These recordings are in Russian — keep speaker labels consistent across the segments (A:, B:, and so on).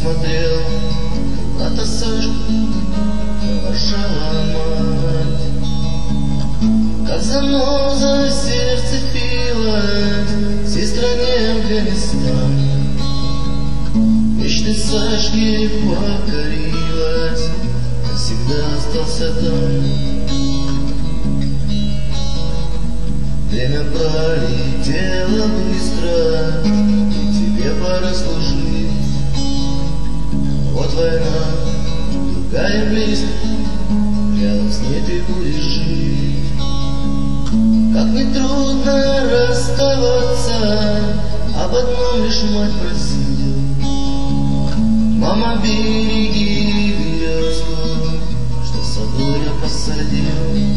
A: смотрел, когда-то Сашку провожала мать, как заноза в сердце впилась, всей стране Афганистан. Мечты Сашки покорилась, навсегда остался там. Время пролетело быстро, и тебе пора служить. Вот война, другая близко, рядом с ней ты будешь жить. Как не трудно расставаться, об одном лишь мать просила: мама, береги березку, что в саду я посадил.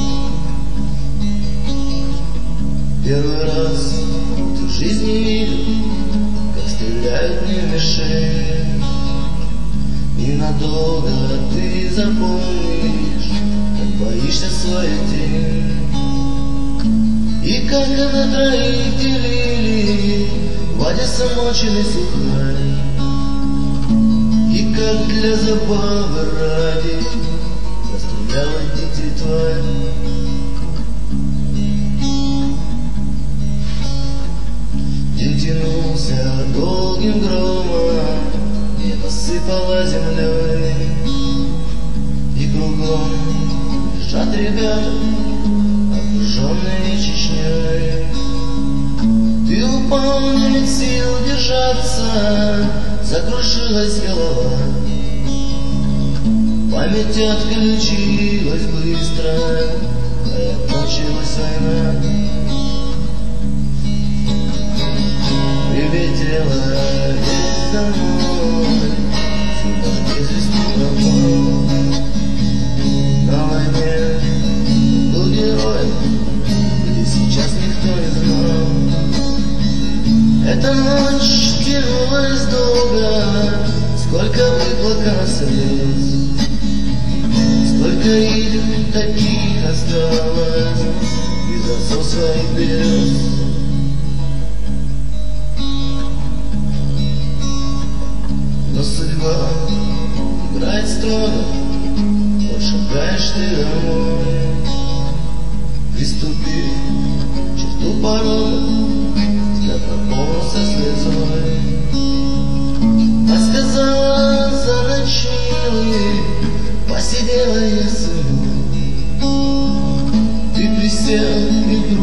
A: Первый раз в жизни видел, как стреляют мне в мишень. Ненадолго ты запомнишь, как боишься своей тени. И как на троих делили Вадя самоченный сухарь, и как для забавы ради расстреляла детей тварь. День тянулся долгим громом, небо сыпало землей, и кругом лежат ребята, окруженные Чечней. Ты упал, не имеет сил держаться, закружилась голова, память отключилась быстро, а кончилась война. Прилетела весь домой, всегда без вести пропал. На войне был героем, где сейчас никто не знал. Эта ночь тянулась долго, сколько выплакано слез, сколько их таких осталось из отцов своих берез. Но судьба играет строго, вот шагаешь ты домой, приступив к черту порога, взгляд наполнился слезой. А сказала за ночь, милый, посидела я с собой. Ты присел и